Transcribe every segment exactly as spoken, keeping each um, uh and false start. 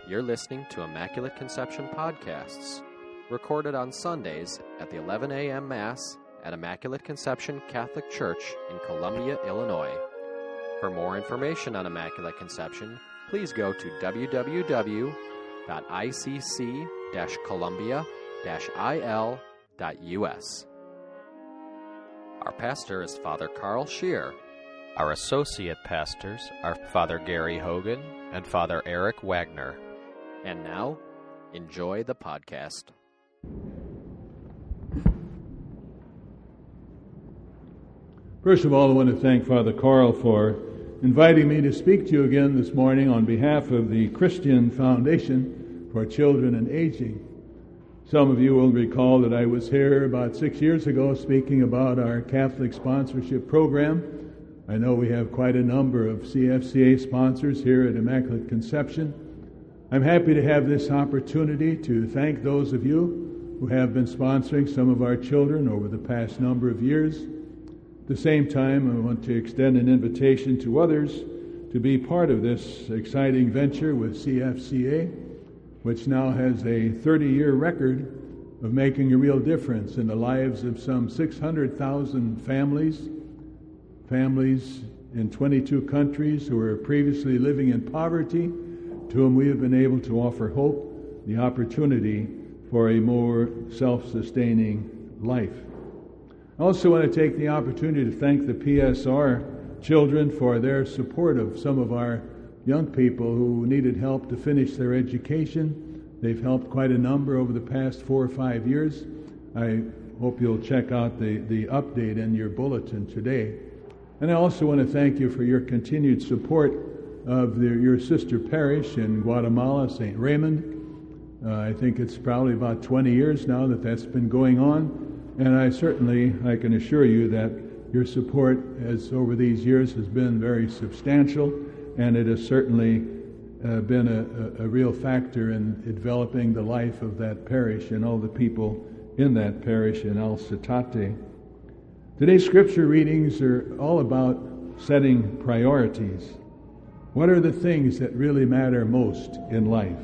You're listening to Immaculate Conception Podcasts, recorded on Sundays at the eleven a.m. Mass at Immaculate Conception Catholic Church in Columbia, Illinois. For more information on Immaculate Conception, please go to w w w dot i c c dash columbia dash i l dot u s. Our pastor is Father Carl Scheer. Our associate pastors are Father Gary Hogan and Father Eric Wagner. And now, enjoy the podcast. First of all, I want to thank Father Carl for inviting me to speak to you again this morning on behalf of the Christian Foundation for Children and Aging. Some of you will recall that I was here about six years ago speaking about our Catholic sponsorship program. I know we have quite a number of C F C A sponsors here at Immaculate Conception. I'm happy to have this opportunity to thank those of you who have been sponsoring some of our children over the past number of years. At the same time, I want to extend an invitation to others to be part of this exciting venture with C F C A, which now has a thirty-year record of making a real difference in the lives of some six hundred thousand families, families in twenty-two countries who were previously living in poverty, to whom we have been able to offer hope, the opportunity for a more self-sustaining life. I also want to take the opportunity to thank the P S R children for their support of some of our young people who needed help to finish their education. They've helped quite a number over the past four or five years. I hope you'll check out the, the update in your bulletin today. And I also want to thank you for your continued support of the, your sister parish in Guatemala, Saint Raymond. Uh, I think it's probably about twenty years now that that's been going on, and I certainly, I can assure you that your support as over these years has been very substantial, and it has certainly uh, been a, a, a real factor in developing the life of that parish and all the people in that parish in El Citate. Today's scripture readings are all about setting priorities. What are the things that really matter most in life?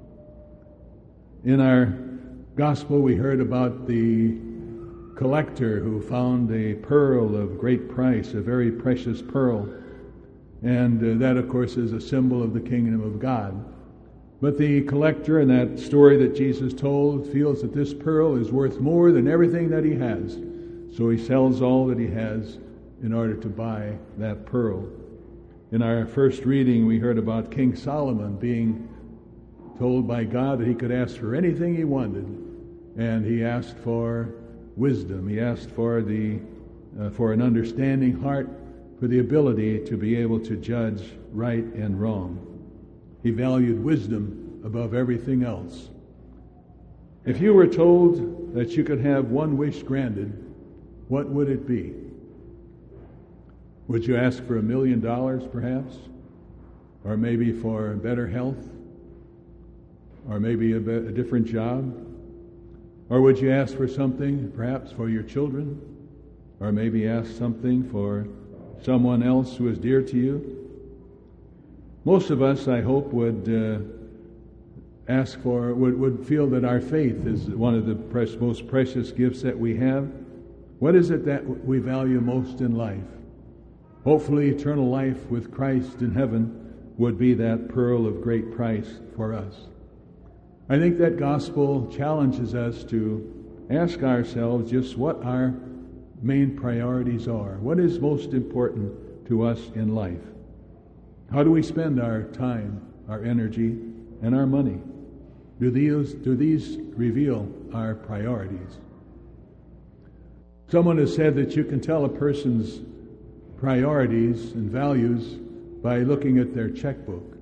In our gospel, we heard about the collector who found a pearl of great price, a very precious pearl. And uh, that, of course, is a symbol of the kingdom of God. But the collector in that story that Jesus told feels that this pearl is worth more than everything that he has. So he sells all that he has in order to buy that pearl. In our first reading, we heard about King Solomon being told by God that he could ask for anything he wanted, and he asked for wisdom. He asked for the uh, for an understanding heart, for the ability to be able to judge right and wrong. He valued wisdom above everything else. If you were told that you could have one wish granted, what would it be? Would you ask for a million dollars, perhaps? Or maybe for better health? Or maybe a, be- a different job? Or would you ask for something, perhaps, for your children? Or maybe ask something for someone else who is dear to you? Most of us, I hope, would uh, ask for, would, would feel that our faith is one of the pres- most precious gifts that we have. What is it that we value most in life? Hopefully, eternal life with Christ in heaven would be that pearl of great price for us. I think that gospel challenges us to ask ourselves just what our main priorities are. What is most important to us in life? How do we spend our time, our energy, and our money? Do these, do these reveal our priorities? Someone has said that you can tell a person's priorities and values by looking at their checkbook.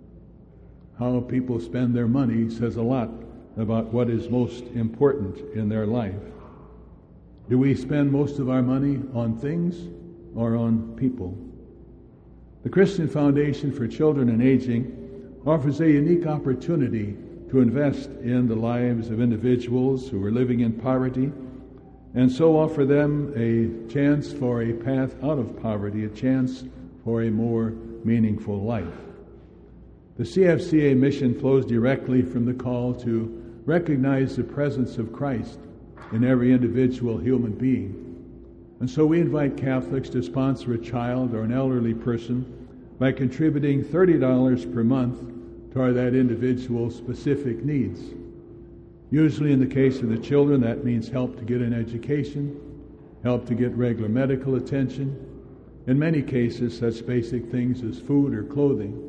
How people spend their money says a lot about what is most important in their life. Do we spend most of our money on things or on people? The Christian Foundation for Children and Aging offers a unique opportunity to invest in the lives of individuals who are living in poverty, and so offer them a chance for a path out of poverty, a chance for a more meaningful life. The C F C A mission flows directly from the call to recognize the presence of Christ in every individual human being. And so we invite Catholics to sponsor a child or an elderly person by contributing thirty dollars per month toward that individual's specific needs. Usually in the case of the children, that means help to get an education, help to get regular medical attention, in many cases such basic things as food or clothing.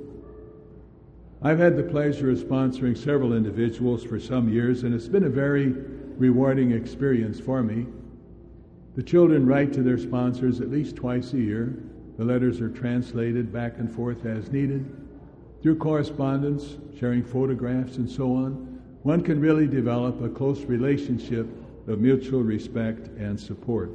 I've had the pleasure of sponsoring several individuals for some years, and it's been a very rewarding experience for me. The children write to their sponsors at least twice a year. The letters are translated back and forth as needed. Through correspondence, sharing photographs, and so on, one can really develop a close relationship of mutual respect and support.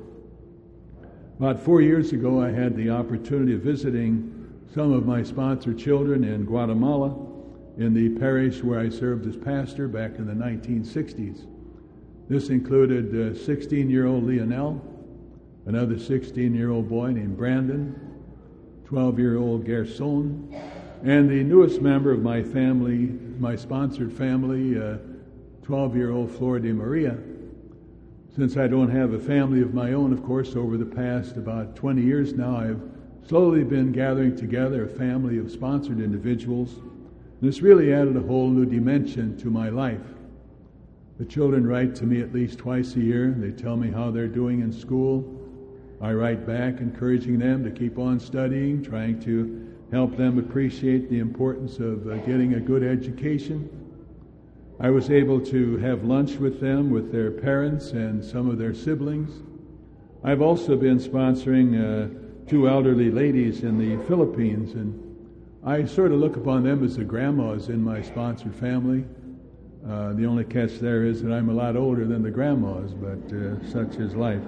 About four years ago, I had the opportunity of visiting some of my sponsored children in Guatemala, in the parish where I served as pastor back in the nineteen sixties. This included uh, sixteen-year-old Lionel, another sixteen-year-old boy named Brandon, twelve-year-old Gerson, and the newest member of my family, my sponsored family, uh, twelve-year-old Flor de Maria. Since I don't have a family of my own, of course, over the past about twenty years now, I've slowly been gathering together a family of sponsored individuals. This really added a whole new dimension to my life. The children write to me at least twice a year. They tell me how they're doing in school. I write back encouraging them to keep on studying, trying to help them appreciate the importance of uh, getting a good education. I was able to have lunch with them, with their parents and some of their siblings. I've also been sponsoring uh, two elderly ladies in the Philippines, and I sort of look upon them as the grandmas in my sponsored family. Uh, the only catch there is that I'm a lot older than the grandmas, but uh, such is life.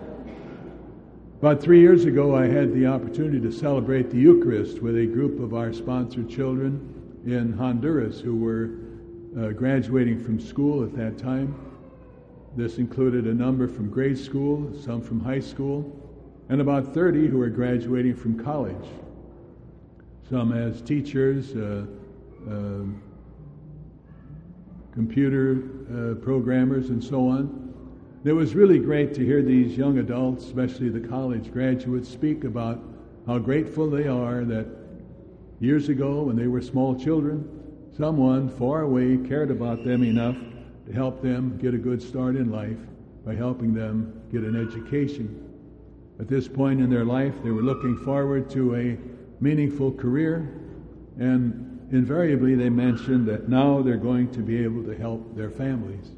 About three years ago, I had the opportunity to celebrate the Eucharist with a group of our sponsored children in Honduras who were uh, graduating from school at that time. This included a number from grade school, some from high school, and about thirty who were graduating from college. Some as teachers, uh, uh, computer uh, programmers, and so on. It was really great to hear these young adults, especially the college graduates, speak about how grateful they are that years ago, when they were small children, someone far away cared about them enough to help them get a good start in life by helping them get an education. At this point in their life, they were looking forward to a meaningful career, and invariably they mentioned that now they're going to be able to help their families.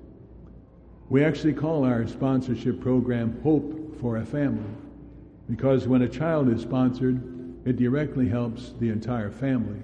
We actually call our sponsorship program Hope for a Family, because when a child is sponsored, it directly helps the entire family.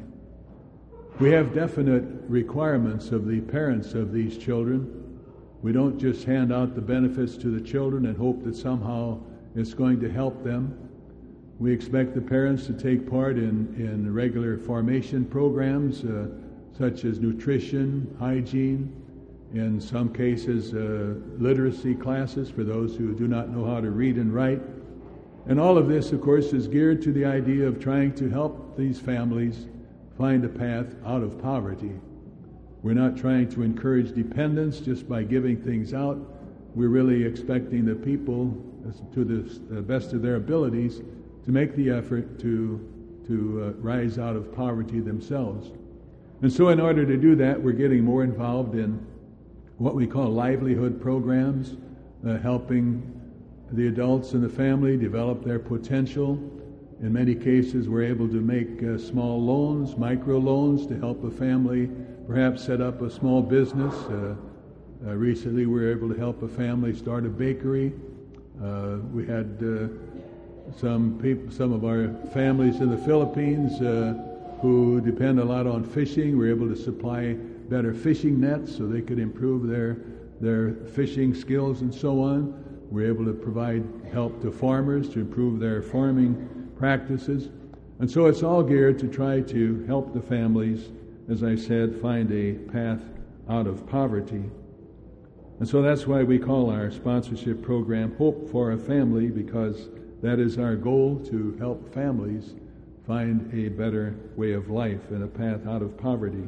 We have definite requirements of the parents of these children. We don't just hand out the benefits to the children and hope that somehow it's going to help them. We expect the parents to take part in, in regular formation programs uh, such as nutrition, hygiene, in some cases uh, literacy classes for those who do not know how to read and write. And all of this, of course, is geared to the idea of trying to help these families find a path out of poverty. We're not trying to encourage dependence just by giving things out. We're really expecting the people, to the best of their abilities, to make the effort to to uh, rise out of poverty themselves. And so in order to do that, we're getting more involved in what we call livelihood programs, uh, helping the adults in the family develop their potential. In many cases, we're able to make uh, small loans, micro loans, to help a family perhaps set up a small business. Uh, uh, recently, we were able to help a family start a bakery. Uh, we had uh, Some people, some of our families in the Philippines uh, who depend a lot on fishing, were able to supply better fishing nets so they could improve their their fishing skills and so on. We're able to provide help to farmers to improve their farming practices. And so it's all geared to try to help the families, as I said, find a path out of poverty. And so that's why we call our sponsorship program Hope for a Family, because that is our goal, to help families find a better way of life and a path out of poverty.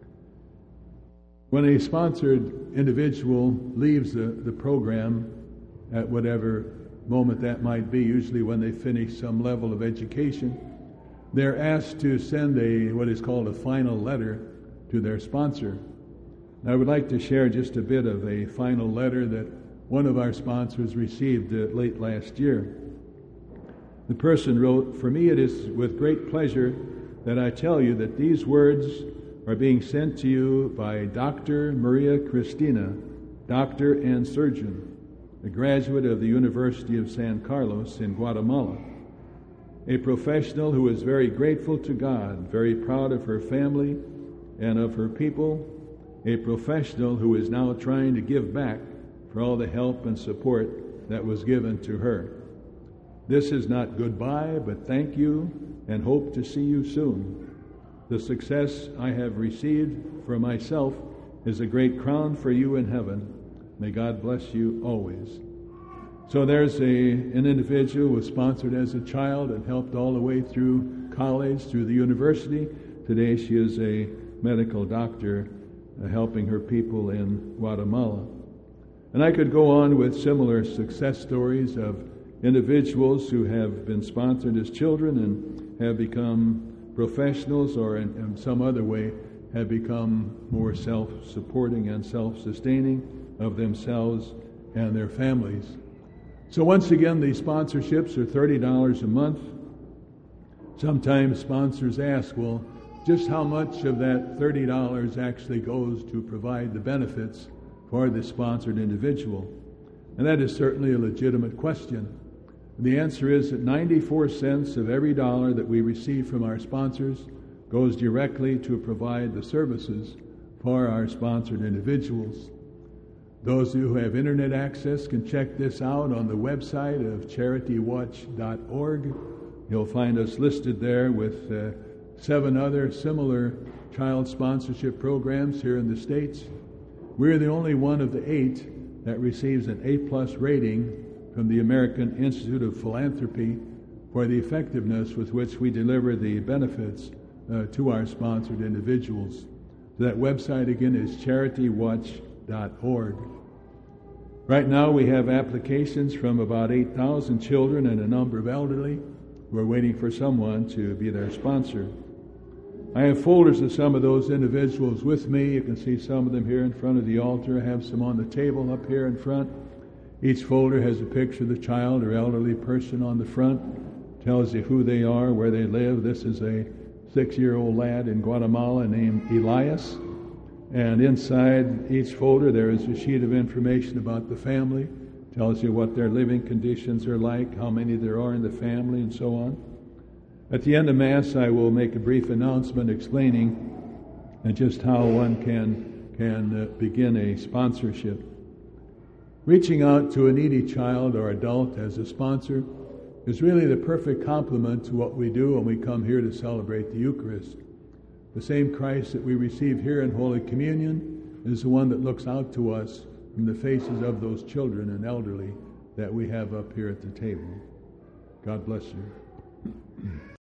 When a sponsored individual leaves the, the program at whatever moment that might be, usually when they finish some level of education, they're asked to send a what is called a final letter to their sponsor. I would like to share just a bit of a final letter that one of our sponsors received uh, late last year. The person wrote, "For me it is with great pleasure that I tell you that these words are being sent to you by Doctor Maria Cristina, doctor and surgeon, a graduate of the University of San Carlos in Guatemala, a professional who is very grateful to God, very proud of her family and of her people, a professional who is now trying to give back for all the help and support that was given to her. This is not goodbye, but thank you, and hope to see you soon. The success I have received for myself is a great crown for you in heaven. May God bless you always." So there's a an individual who was sponsored as a child and helped all the way through college, through the university. Today she is a medical doctor uh, helping her people in Guatemala. And I could go on with similar success stories of individuals who have been sponsored as children and have become professionals, or in, in some other way have become more self-supporting and self-sustaining of themselves and their families. So once again, these sponsorships are thirty dollars a month. Sometimes sponsors ask, well, just how much of that thirty dollars actually goes to provide the benefits for the sponsored individual? And that is certainly a legitimate question. The answer is that ninety-four cents of every dollar that we receive from our sponsors goes directly to provide the services for our sponsored individuals. Those who have internet access can check this out on the website of charity watch dot org. You'll find us listed there with uh, seven other similar child sponsorship programs here in the States. We're the only one of the eight that receives an A plus rating from the American Institute of Philanthropy for the effectiveness with which we deliver the benefits uh, to our sponsored individuals. So that website again is charity watch dot org. Right now we have applications from about eight thousand children and a number of elderly who are waiting for someone to be their sponsor. I have folders of some of those individuals with me. You can see some of them here in front of the altar. I have some on the table up here in front. Each folder has a picture of the child or elderly person on the front. Tells you who they are, where they live. This is a six-year-old lad in Guatemala named Elias. And inside each folder there is a sheet of information about the family. Tells you what their living conditions are like, how many there are in the family, and so on. At the end of Mass, I will make a brief announcement explaining just how one can, can uh, begin a sponsorship. Reaching out to a needy child or adult as a sponsor is really the perfect complement to what we do when we come here to celebrate the Eucharist. The same Christ that we receive here in Holy Communion is the one that looks out to us from the faces of those children and elderly that we have up here at the table. God bless you.